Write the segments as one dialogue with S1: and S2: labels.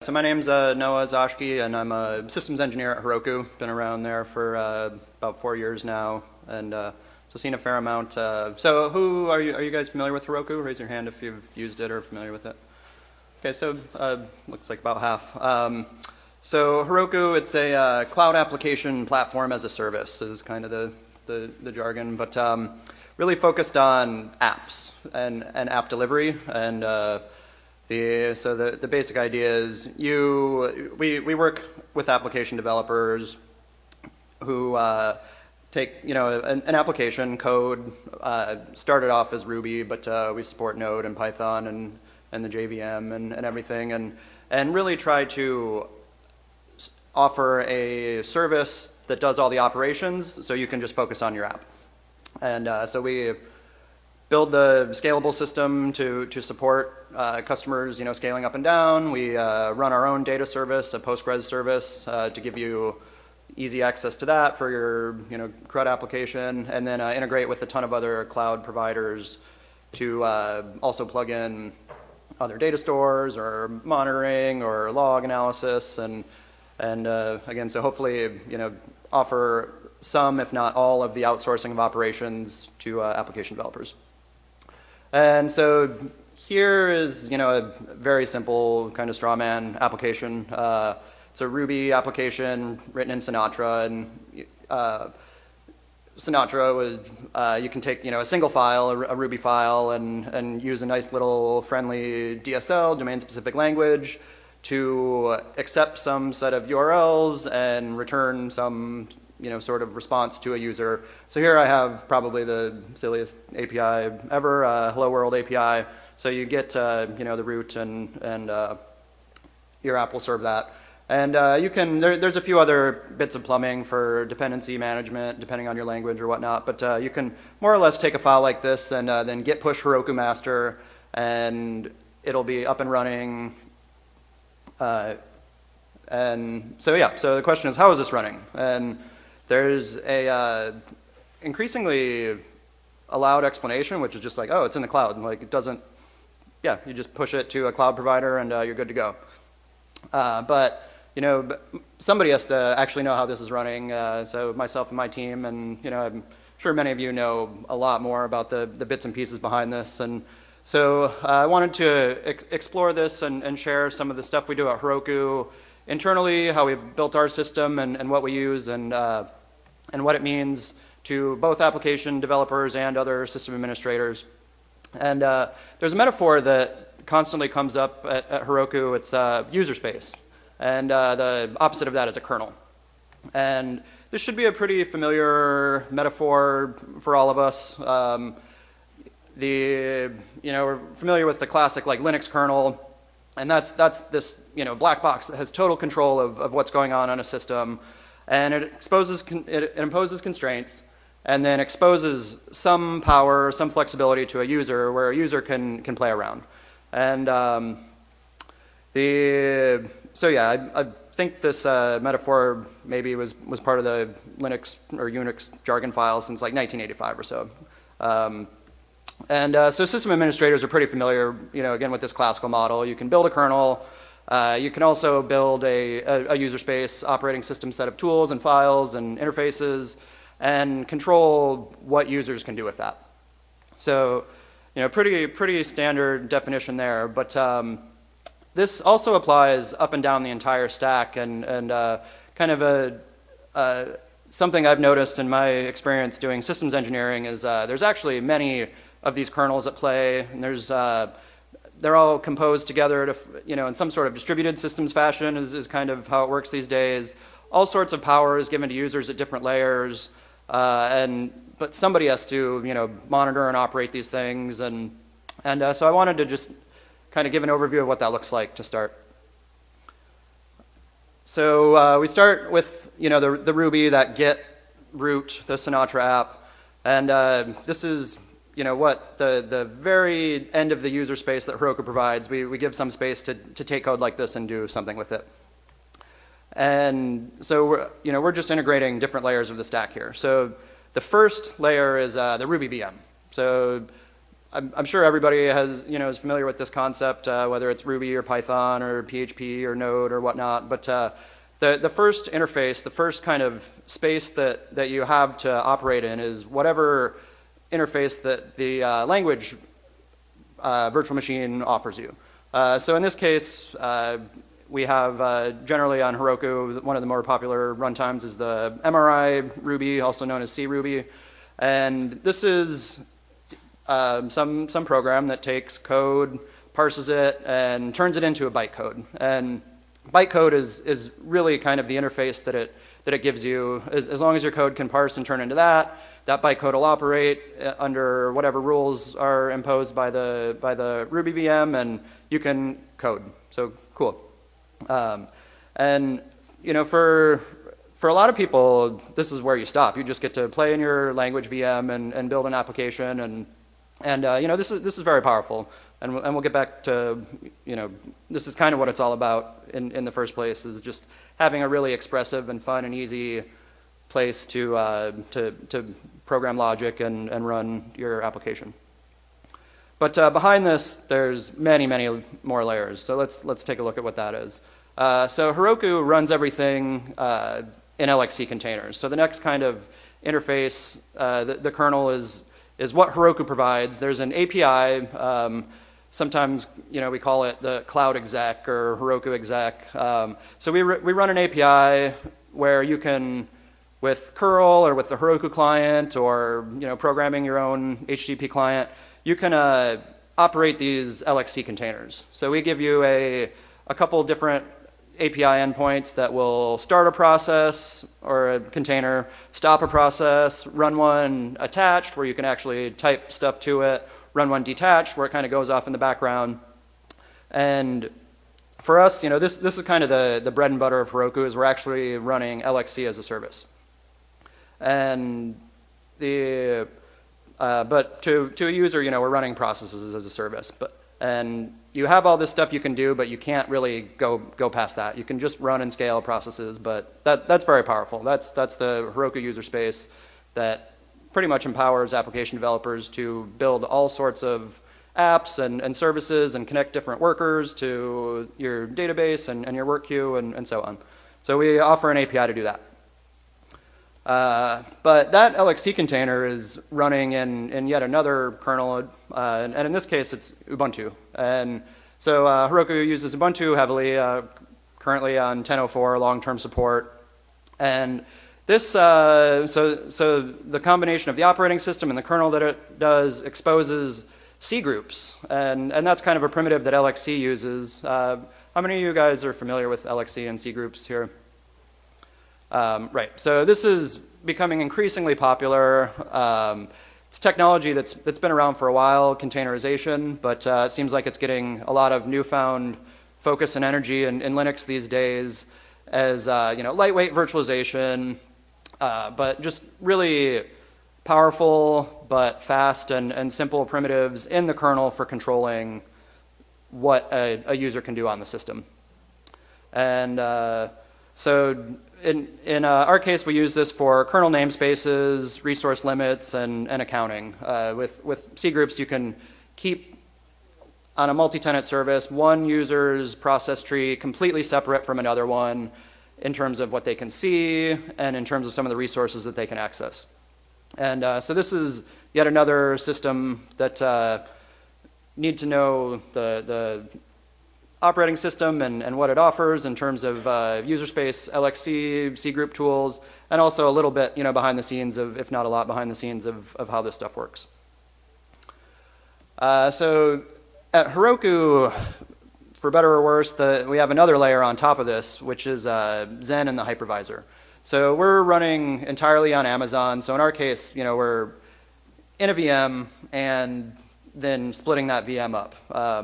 S1: So my name's Noah Zoshki, and I'm a systems engineer at Heroku. Been around there for about 4 years now, and so seen a fair amount. So who are you? Are you guys familiar with Heroku? Raise your hand if you've used it or familiar with it. Okay, so looks like about half. So Heroku, it's a cloud application platform as a service is kind of the jargon, but really focused on apps and app delivery. And so the basic idea is we work with application developers who take an application code, started off as Ruby, but we support Node and Python and the JVM and everything, and really try to offer a service that does all the operations so you can just focus on your app. And so we build the scalable system to support customers, scaling up and down. We run our own data service, a Postgres service, to give you easy access to that for your CRUD application, and then integrate with a ton of other cloud providers to also plug in other data stores or monitoring or log analysis, and again, so hopefully offer some, if not all, of the outsourcing of operations to application developers. And so here is a very simple kind of straw man application. It's a Ruby application written in Sinatra, and Sinatra was you can take a single file, a Ruby file, and use a nice little friendly DSL, domain-specific language, to accept some set of URLs and return some sort of response to a user. So here I have probably the silliest API ever, Hello World API. So you get the root, and your app will serve that. And you can there's a few other bits of plumbing for dependency management, depending on your language or whatnot. But you can more or less take a file like this and then git push Heroku master, and it'll be up and running. And so yeah, so the question is, how is this running? And there's a increasingly allowed explanation, which is just like, oh, it's in the cloud. Like it doesn't, yeah, you just push it to a cloud provider and you're good to go. But somebody has to actually know how this is running. So myself and my team, and I'm sure many of you know a lot more about the bits and pieces behind this. And so I wanted to explore this and share some of the stuff we do at Heroku internally, how we've built our system and what we use, and what it means to both application developers and other system administrators. And there's a metaphor that constantly comes up at Heroku. It's user space, and the opposite of that is a kernel. And this should be a pretty familiar metaphor for all of us. We're familiar with the classic like Linux kernel, and that's this black box that has total control of what's going on a system, and it imposes constraints, and then exposes some power, some flexibility to a user where a user can play around. And so yeah, I think this metaphor maybe was part of the Linux or Unix jargon file since like 1985 or so. So system administrators are pretty familiar, again, with this classical model. You can build a kernel. You can also build a user space operating system set of tools and files and interfaces, and control what users can do with that. So, pretty standard definition there. But this also applies up and down the entire stack, and kind of something I've noticed in my experience doing systems engineering is there's actually many of these kernels at play, and they're all composed together to, in some sort of distributed systems fashion is kind of how it works these days. All sorts of power is given to users at different layers, but somebody has to, monitor and operate these things, and so I wanted to just kind of give an overview of what that looks like to start. So we start with, the Ruby, that git root, the Sinatra app, and this is what the very end of the user space that Heroku provides. We give some space to take code like this and do something with it. And so we're just integrating different layers of the stack here. So the first layer is the Ruby VM. So I'm sure everybody has, is familiar with this concept, whether it's Ruby or Python or PHP or Node or whatnot. But the first interface, the first kind of space that you have to operate in is whatever interface that the language virtual machine offers you. So in this case, we have generally on Heroku, one of the more popular runtimes is the MRI Ruby, also known as CRuby. And this is some program that takes code, parses it, and turns it into a bytecode. And bytecode is really kind of the interface that it gives you. As long as your code can parse and turn into that bytecode will operate under whatever rules are imposed by the Ruby VM, and you can code. So cool. And for a lot of people, this is where you stop. You just get to play in your language VM and build an application, and this is very powerful. And we'll get back to, this is kind of what it's all about in the first place, is just having a really expressive and fun and easy place to program logic and run your application. But behind this, there's many, many more layers. So let's take a look at what that is. So Heroku runs everything in LXC containers. So the next kind of interface, the kernel is what Heroku provides. There's an API. Sometimes we call it the Cloud Exec or Heroku Exec. So we run an API where you can, with curl or with the Heroku client or programming your own HTTP client, you can operate these LXC containers. So we give you a couple different API endpoints that will start a process or a container, stop a process, run one attached where you can actually type stuff to it, run one detached where it kind of goes off in the background. And for us, this is kind of the bread and butter of Heroku, is we're actually running LXC as a service. And but to a user, we're running processes as a service. And you have all this stuff you can do, but you can't really go past that. You can just run and scale processes, but that's very powerful. That's the Heroku user space that pretty much empowers application developers to build all sorts of apps and services and connect different workers to your database and your work queue and so on. So we offer an API to do that. But that LXC container is running in yet another kernel, and in this case it's Ubuntu. And so Heroku uses Ubuntu heavily, currently on 10.04 long-term support. And this, so the combination of the operating system and the kernel that it does exposes C groups, and that's kind of a primitive that LXC uses. How many of you guys are familiar with LXC and C groups here? Right, so this is becoming increasingly popular. It's technology that's been around for a while, containerization, but it seems like it's getting a lot of newfound focus and energy in Linux these days as lightweight virtualization, but just really powerful but fast and simple primitives in the kernel for controlling what a user can do on the system. And so in our case, we use this for kernel namespaces, resource limits, and accounting. With C groups, you can keep on a multi-tenant service one user's process tree completely separate from another one in terms of what they can see and in terms of some of the resources that they can access. And so this is yet another system that need to know the operating system and what it offers in terms of user space, LXC, C group tools, and also a little bit behind the scenes of, if not a lot behind the scenes of how this stuff works. So at Heroku, for better or worse, we have another layer on top of this, which is Zen and the hypervisor. So we're running entirely on Amazon. So in our case, we're in a VM and then splitting that VM up.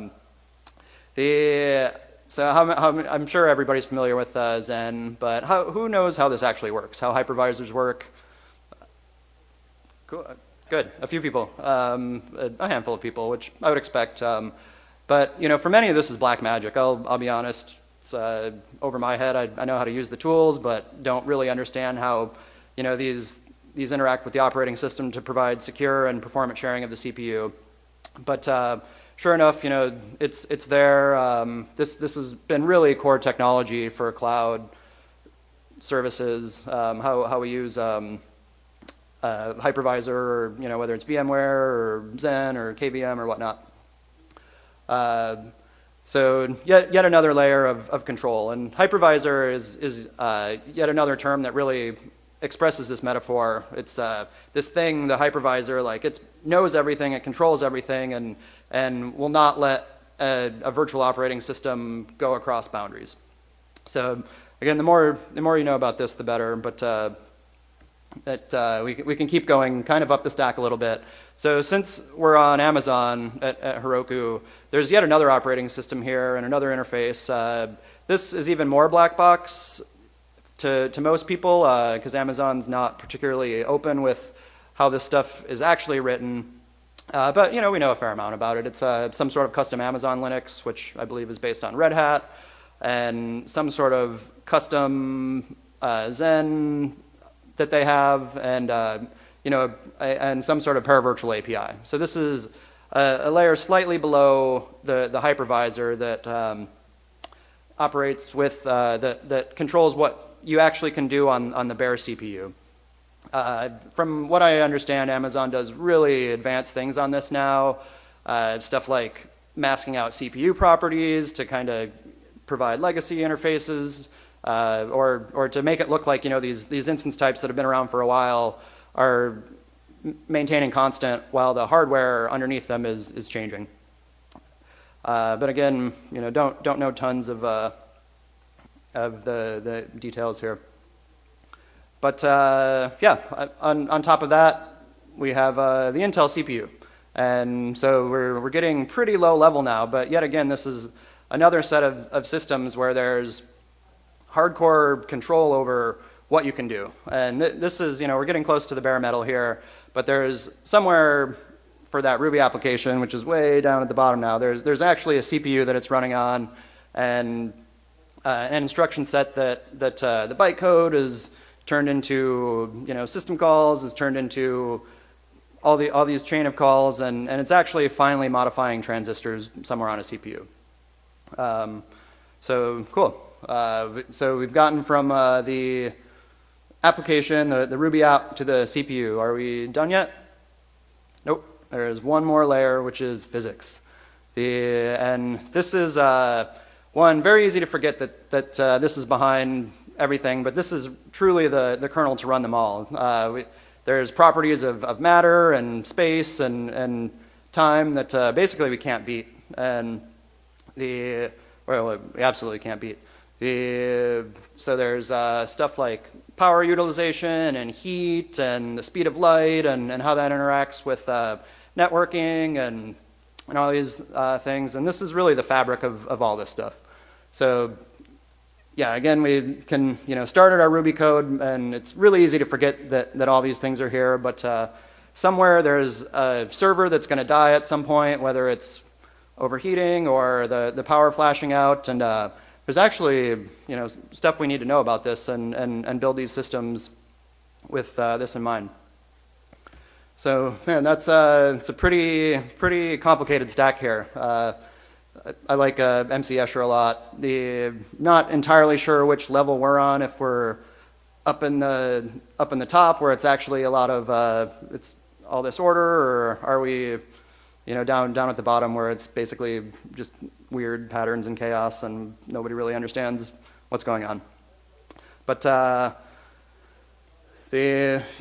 S1: I'm sure everybody's familiar with Zen, but who knows how this actually works, how hypervisors work? Cool. Good, a few people, a handful of people, which I would expect. But for many of this is black magic. I'll be honest. It's over my head. I know how to use the tools, but don't really understand how these interact with the operating system to provide secure and performance sharing of the CPU. But sure enough, it's there. This has been really core technology for cloud services. How we use hypervisor, or whether it's VMware or Xen or KVM or whatnot. So yet another layer of control, and hypervisor is yet another term that really expresses this metaphor. It's this thing, the hypervisor, like it knows everything, it controls everything, and will not let a virtual operating system go across boundaries. So again, the more you know about this, the better. But we can keep going kind of up the stack a little bit. So since we're on Amazon at Heroku, there's yet another operating system here and another interface. This is even more black box to most people, because Amazon's not particularly open with how this stuff is actually written. But we know a fair amount about it. It's some sort of custom Amazon Linux, which I believe is based on Red Hat, and some sort of custom Xen that they have, and and some sort of paravirtual API. So this is a layer slightly below the hypervisor that operates with that controls what you actually can do on the bare CPU. From what I understand, Amazon does really advanced things on this now. Stuff like masking out CPU properties to kind of provide legacy interfaces, or to make it look like these instance types that have been around for a while are maintaining constant while the hardware underneath them is changing. But again, don't know tons of the details here. But yeah, on top of that, we have the Intel CPU. And so we're getting pretty low level now, but yet again, this is another set of systems where there's hardcore control over what you can do. And this is, we're getting close to the bare metal here, but there's somewhere for that Ruby application, which is way down at the bottom now, there's actually a CPU that it's running on, and an instruction set that the bytecode is turned into, system calls, is turned into all these chain of calls, and it's actually finally modifying transistors somewhere on a CPU. So cool. So we've gotten from the application, the Ruby app, to the CPU. Are we done yet? Nope. There's one more layer, which is physics. And this is one very easy to forget that this is behind everything, but this is truly the kernel to run them all. There's properties of matter and space and time that basically we can't beat, and well, we absolutely can't beat. So there's stuff like power utilization and heat and the speed of light and how that interacts with networking and all these things. And this is really the fabric of all this stuff. So yeah, again, we can start at our Ruby code, and it's really easy to forget that all these things are here. But somewhere there's a server that's going to die at some point, whether it's overheating or the power flashing out, and there's actually stuff we need to know about this and build these systems with this in mind. So man, that's it's a pretty complicated stack here. I like MC Escher a lot. Not entirely sure which level we're on. If we're up in the top where it's actually a lot of it's all this order, or are we down at the bottom where it's basically just weird patterns and chaos and nobody really understands what's going on. But so the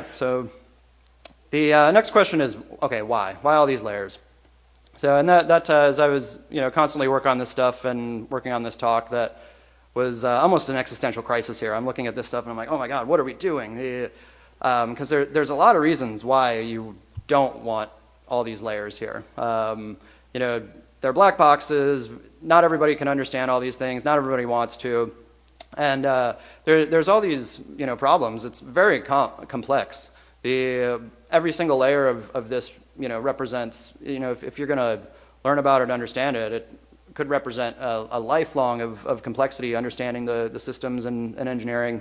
S1: next question is, okay, why all these layers? So, and that as I was constantly working on this stuff and working on this talk, that was almost an existential crisis here. I'm looking at this stuff and I'm like, oh my god, what are we doing? Because there's a lot of reasons why you don't want all these layers here. They're black boxes. Not everybody can understand all these things. Not everybody wants to. And there's all these problems. It's very complex. Every single layer of this represents, if you're going to learn about it and understand it, it could represent a lifelong of complexity, understanding the systems and engineering.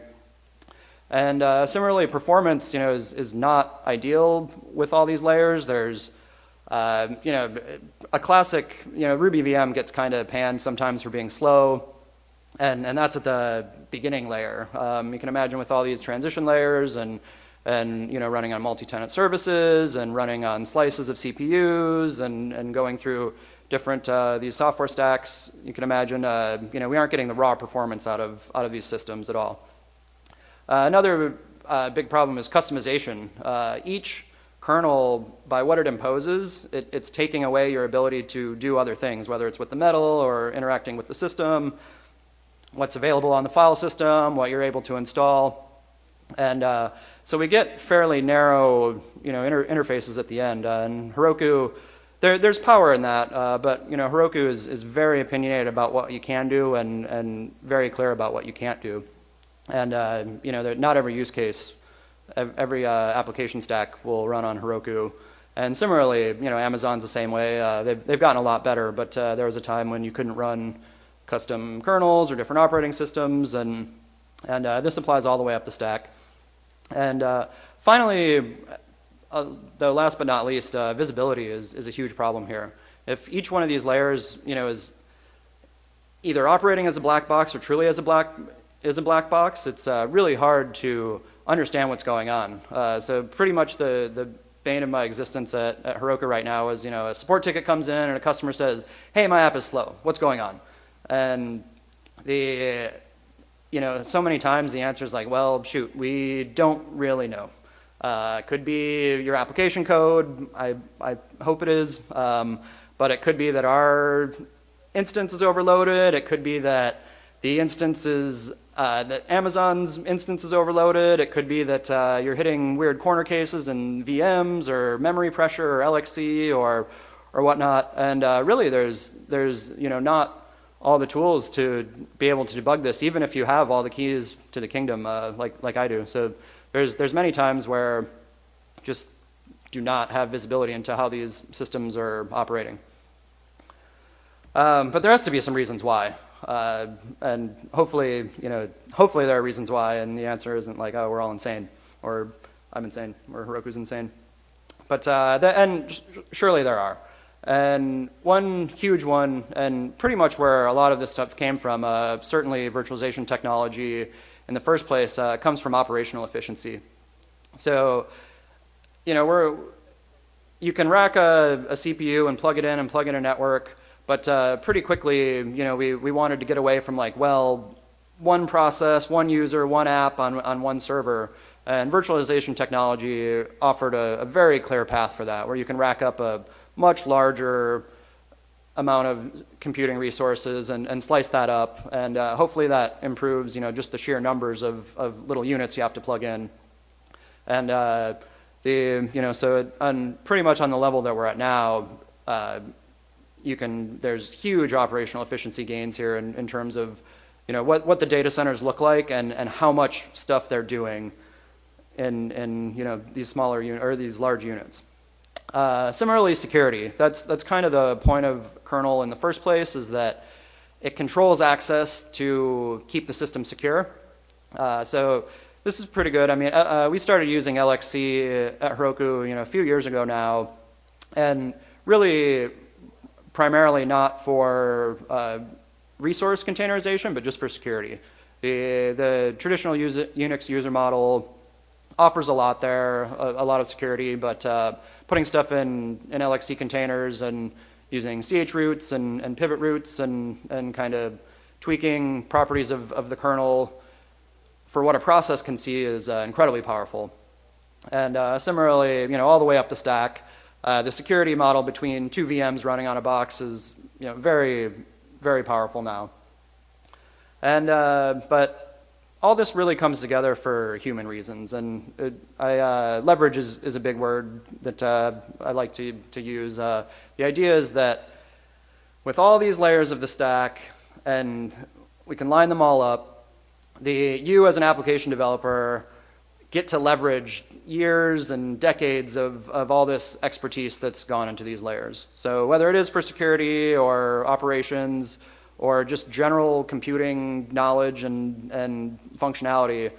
S1: And similarly, performance is not ideal with all these layers. There's A classic, Ruby VM gets kind of panned sometimes for being slow, and that's at the beginning layer. You can imagine with all these transition layers and running on multi-tenant services and running on slices of CPUs and going through different these software stacks. You can imagine, we aren't getting the raw performance out of these systems at all. Another big problem is customization. Each kernel, by what it imposes, it's taking away your ability to do other things, whether it's with the metal or interacting with the system, what's available on the file system, what you're able to install. And so we get fairly narrow interfaces at the end. And Heroku, there's power in that, but Heroku is very opinionated about what you can do and very clear about what you can't do. And not every use case, every application stack will run on Heroku. And similarly, Amazon's the same way. They've gotten a lot better, but there was a time when you couldn't run custom kernels or different operating systems, and this applies all the way up the stack. And finally, though last but not least, visibility is a huge problem here. If each one of these layers, is either operating as a black box or truly as a black box, it's really hard to understand what's going on. So pretty much the bane of my existence at Heroku right now is, a support ticket comes in and a customer says, "Hey, my app is slow. What's going on?" And so many times the answer is like, well, shoot, we don't really know. Could be your application code. I hope it is. But it could be that our instance is overloaded. It could be that the instance is, that Amazon's instance is overloaded. It could be that you're hitting weird corner cases in VMs or memory pressure or LXC or whatnot. And really there's not all the tools to be able to debug this, even if you have all the keys to the kingdom, like I do. So there's many times where just do not have visibility into how these systems are operating. But there has to be some reasons why, and hopefully there are reasons why, and the answer isn't like, oh, we're all insane, or I'm insane, or Heroku's insane. But surely there are. And one huge one, and pretty much where a lot of this stuff came from, certainly virtualization technology in the first place, comes from operational efficiency. So, you can rack a CPU and plug it in and plug in a network, but pretty quickly, we wanted to get away from like, well, one process, one user, one app on one server. And virtualization technology offered a very clear path for that, where you can rack up a much larger amount of computing resources and slice that up, and hopefully that improves just the sheer numbers of little units you have to plug in. And so pretty much on the level that we're at now, there's huge operational efficiency gains here in terms of what the data centers look like and how much stuff they're doing in these smaller or these large units. Similarly, security. That's kind of the point of kernel in the first place, is that it controls access to keep the system secure. So this is pretty good. I mean, we started using LXC at Heroku a few years ago now, and really primarily not for resource containerization, but just for security. The traditional Unix user model offers a lot there, a lot of security, but putting stuff in LXC containers and using CH roots and pivot roots and kind of tweaking properties of the kernel for what a process can see is incredibly powerful. And similarly, all the way up the stack, the security model between two VMs running on a box is very, very powerful now. And but all this really comes together for human reasons, and leverage is a big word that I like to use. The idea is that with all these layers of the stack, and we can line them all up, you as an application developer get to leverage years and decades of all this expertise that's gone into these layers. So whether it is for security or operations, or just general computing knowledge and functionality,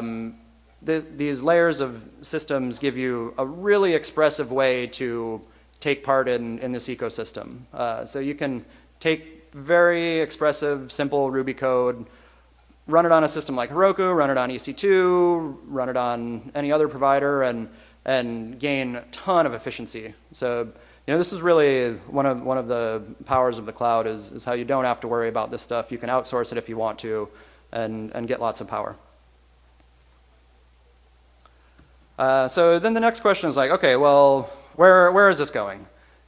S1: these layers of systems give you a really expressive way to take part in this ecosystem. So you can take very expressive, simple Ruby code, run it on a system like Heroku, run it on EC2, run it on any other provider, and gain a ton of efficiency. So this is really one of the powers of the cloud is how you don't have to worry about this stuff. You can outsource it if you want to, and get lots of power. So then the next question is like, okay, well, where is this going?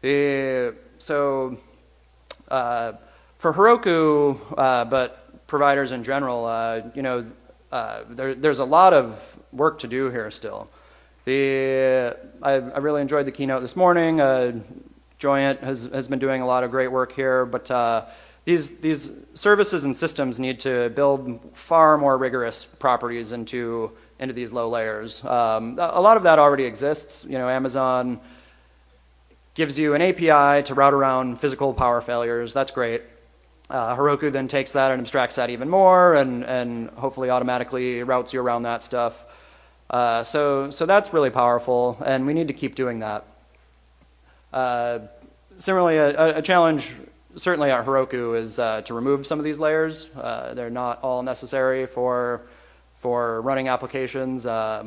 S1: For Heroku, but providers in general, there's a lot of work to do here still. I really enjoyed the keynote this morning. Joyent has been doing a lot of great work here, but these services and systems need to build far more rigorous properties into these low layers. A lot of that already exists. Amazon gives you an API to route around physical power failures. That's great. Heroku then takes that and abstracts that even more, and hopefully automatically routes you around that stuff. So that's really powerful, and we need to keep doing that. Similarly, a challenge certainly at Heroku is to remove some of these layers. They're not all necessary for running applications.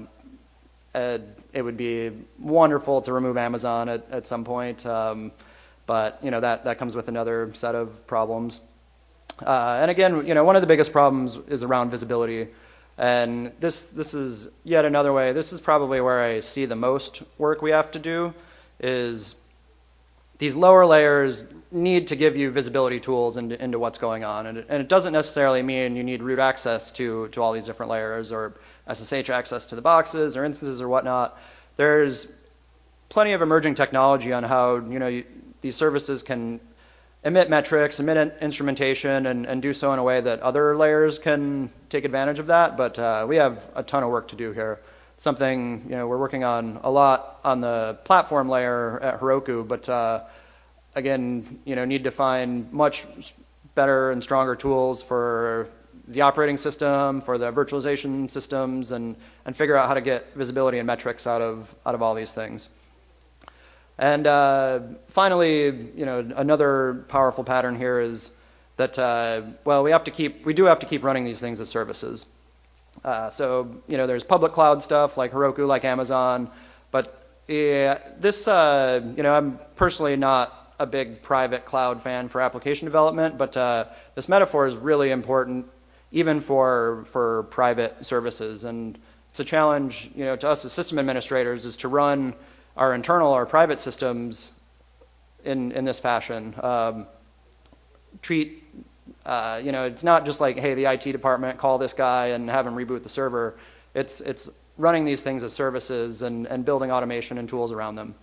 S1: It would be wonderful to remove Amazon at some point, but that comes with another set of problems. And again, one of the biggest problems is around visibility. And this is yet another way. This is probably where I see the most work we have to do, is these lower layers need to give you visibility tools into what's going on. And it doesn't necessarily mean you need root access to all these different layers, or SSH access to the boxes or instances or whatnot. There's plenty of emerging technology on how these services can emit metrics, emit instrumentation, and do so in a way that other layers can take advantage of that. But we have a ton of work to do here. Something we're working on a lot on the platform layer at Heroku, but again, need to find much better and stronger tools for the operating system, for the virtualization systems, and figure out how to get visibility and metrics out of all these things. And finally, another powerful pattern here is that we do have to keep running these things as services. So there's public cloud stuff like Heroku, like Amazon, but I'm personally not a big private cloud fan for application development, but this metaphor is really important even for private services. And it's a challenge to us as system administrators is to run our internal or private systems in this fashion. It's not just like, hey, the IT department, call this guy and have him reboot the server. It's running these things as services and building automation and tools around them.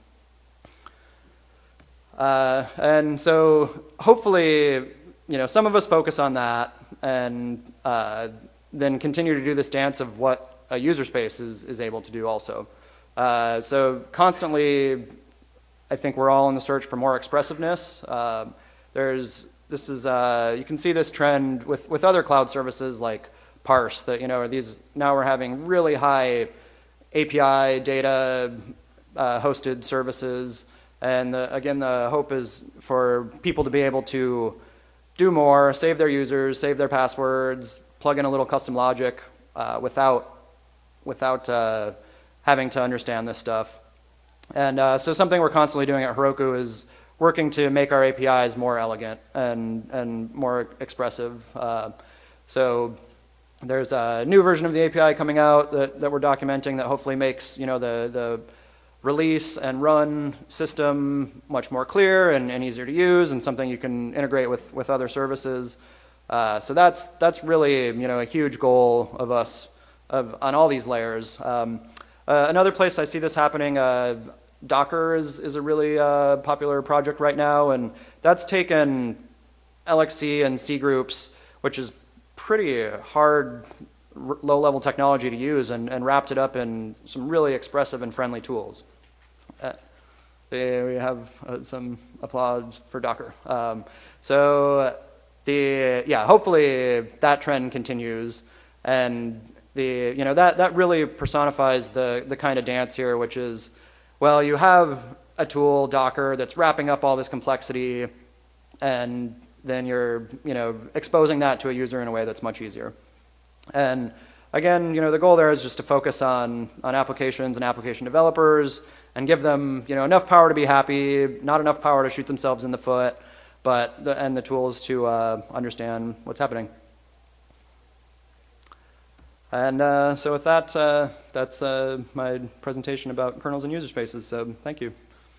S1: And so hopefully, some of us focus on that and then continue to do this dance of what a user space is able to do also. So constantly, I think we're all in the search for more expressiveness. You can see this trend with other cloud services like Parse, that now we're having really high API data hosted services, and again the hope is for people to be able to do more, save their users, save their passwords, plug in a little custom logic without having to understand this stuff. And so something we're constantly doing at Heroku is working to make our APIs more elegant and more expressive. So there's a new version of the API coming out that we're documenting that hopefully makes the release and run system much more clear and easier to use, and something you can integrate with other services. So that's really a huge goal of us on all these layers. Another place I see this happening, Docker is a really popular project right now, and that's taken LXC and C groups, which is pretty hard, low-level technology to use, and wrapped it up in some really expressive and friendly tools. We have some applause for Docker. Hopefully that trend continues, and that really personifies the kind of dance here, which is, well, you have a tool, Docker, that's wrapping up all this complexity, and then you're, exposing that to a user in a way that's much easier. And again, the goal there is just to focus on applications and application developers and give them, enough power to be happy, not enough power to shoot themselves in the foot, and the tools to understand what's happening. And so with that, that's my presentation about kernels and user spaces. So thank you.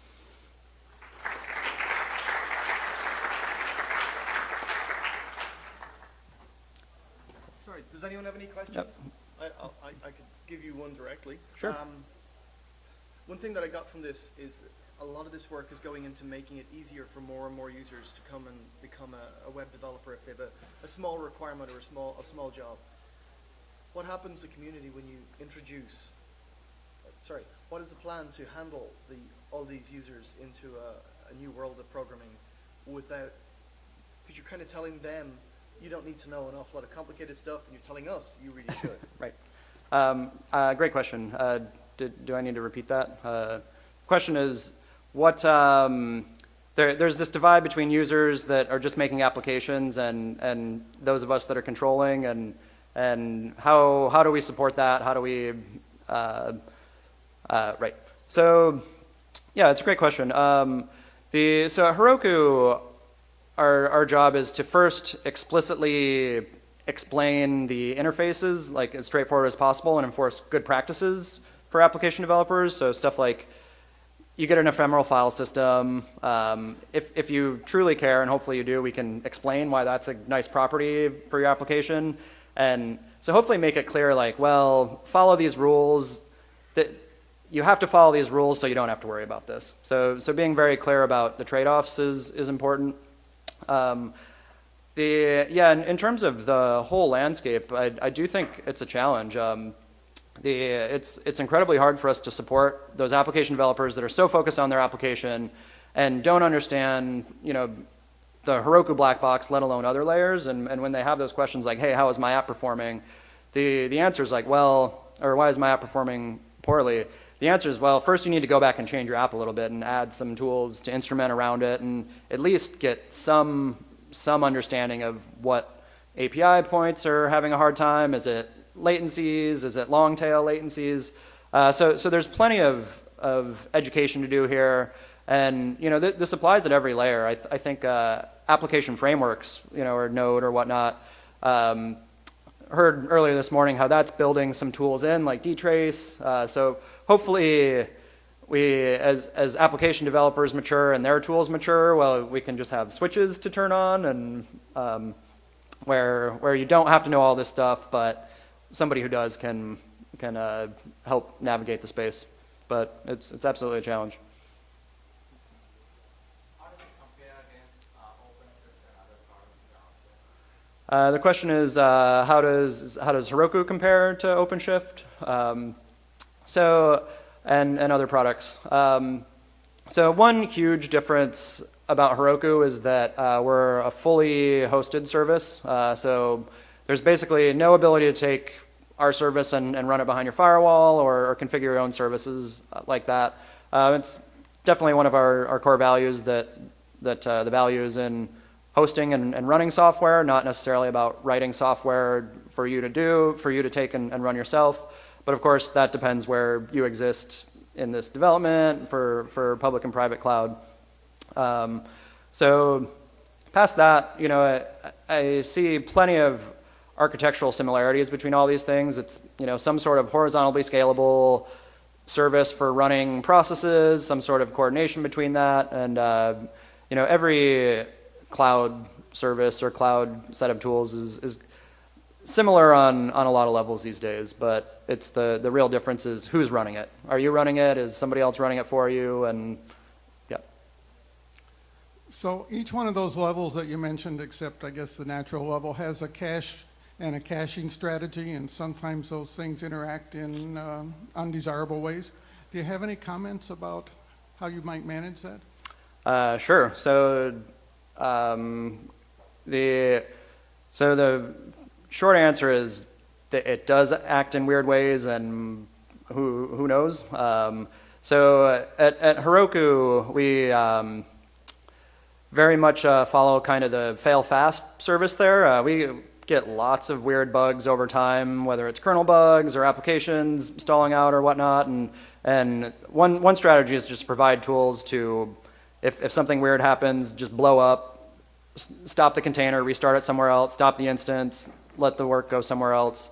S2: Sorry, does anyone have any questions?
S1: Yep.
S2: I could give you one directly.
S1: Sure.
S2: One thing that I got from this is a lot of this work is going into making it easier for more and more users to come and become a web developer if they have a small requirement or a small job. What happens to the community when you introduce, what is the plan to handle all these users into a new world of programming because you're kind of telling them you don't need to know an awful lot of complicated stuff, and you're telling us you really should.
S1: Right. Great question. Do I need to repeat that? Question is, there's this divide between users that are just making applications and those of us that are controlling, and how do we support that? How do we, right. So, yeah, it's a great question. So at Heroku, our job is to first explicitly explain the interfaces, like as straightforward as possible, and enforce good practices for application developers. So stuff like, you get an ephemeral file system. If you truly care, and hopefully you do, we can explain why that's a nice property for your application. And so hopefully make it clear, like, well, follow these rules. That you have to follow these rules so you don't have to worry about this. So being very clear about the trade-offs is important. In terms of the whole landscape, I do think it's a challenge. It's incredibly hard for us to support those application developers that are so focused on their application and don't understand, the Heroku black box, let alone other layers. And when they have those questions like, hey, how is my app performing? The answer is like, well, or why is my app performing poorly? The answer is, well, first you need to go back and change your app a little bit and add some tools to instrument around it and at least get some understanding of what API points are having a hard time. Is it latencies? Is it long tail latencies? So there's plenty of education to do here. And this applies at every layer. I think application frameworks, or Node or whatnot. Heard earlier this morning how that's building some tools in, like dtrace. So hopefully, we, as application developers mature and their tools mature, well, we can just have switches to turn on, and where you don't have to know all this stuff, but somebody who does can help navigate the space. But it's absolutely a challenge. The question is, how does Heroku compare to OpenShift? And other products. So one huge difference about Heroku is that we're a fully hosted service. So there's basically no ability to take our service and run it behind your firewall or configure your own services like that. It's definitely one of our core values that the value is in hosting and running software, not necessarily about writing software for you to take and run yourself. But of course, that depends where you exist in this development for public and private cloud. So past that, I see plenty of architectural similarities between all these things. It's some sort of horizontally scalable service for running processes, some sort of coordination between that, and every cloud service or cloud set of tools is similar on a lot of levels these days, but it's the real difference is who's running it. Are you running it? Is somebody else running it for you? And yeah.
S3: So each one of those levels that you mentioned, except I guess the natural level, has a cache and a caching strategy, and sometimes those things interact in undesirable ways. Do you have any comments about how you might manage that?
S1: Sure. So the short answer is that it does act in weird ways, and who knows? So at Heroku, we very much follow kind of the fail fast service there. We get lots of weird bugs over time, whether it's kernel bugs or applications stalling out or whatnot. And one strategy is just provide tools to, if something weird happens, just blow up, stop the container, restart it somewhere else, stop the instance, let the work go somewhere else.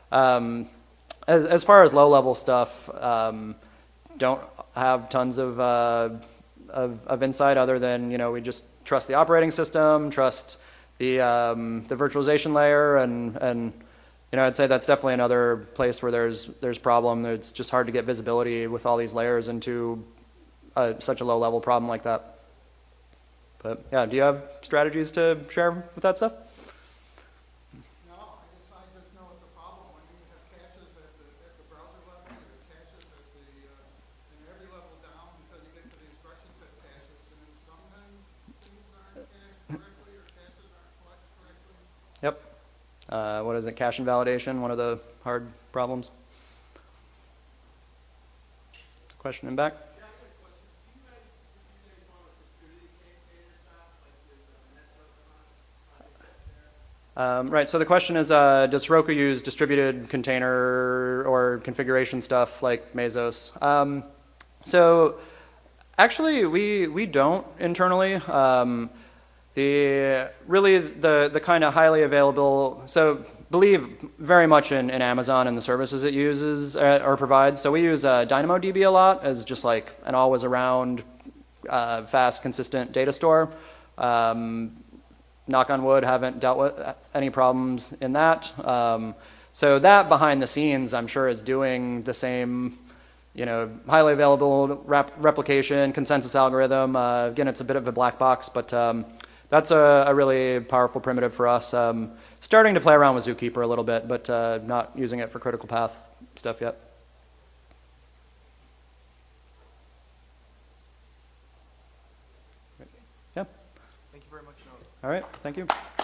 S1: As far as low-level stuff, don't have tons of insight other than, we just trust the operating system, trust the virtualization layer, and I'd say that's definitely another place where there's problem. It's just hard to get visibility with all these layers into such a low-level problem like that. But yeah, do you have strategies to share with that stuff?
S3: No, I just know it's a problem when you have caches at the browser level, you have caches in every level down until you get to the instruction set caches, and then sometimes things aren't cached correctly or caches aren't collected correctly.
S1: Yep. What is it? Cache invalidation, one of the hard problems. Question in back? Right, so the question is, does Heroku use distributed container or configuration stuff like Mesos? So actually, we don't internally. The kind of highly available, so believe very much in Amazon and the services it uses or provides. So we use DynamoDB a lot as just like an always around, fast, consistent data store. Knock on wood, haven't dealt with any problems in that. So that behind the scenes, I'm sure, is doing the same, highly available replication, consensus algorithm. Again, it's a bit of a black box, but that's a really powerful primitive for us. Starting to play around with Zookeeper a little bit, but not using it for critical path stuff yet. Yeah.
S2: Thank you very much, Noah.
S1: All right, thank you.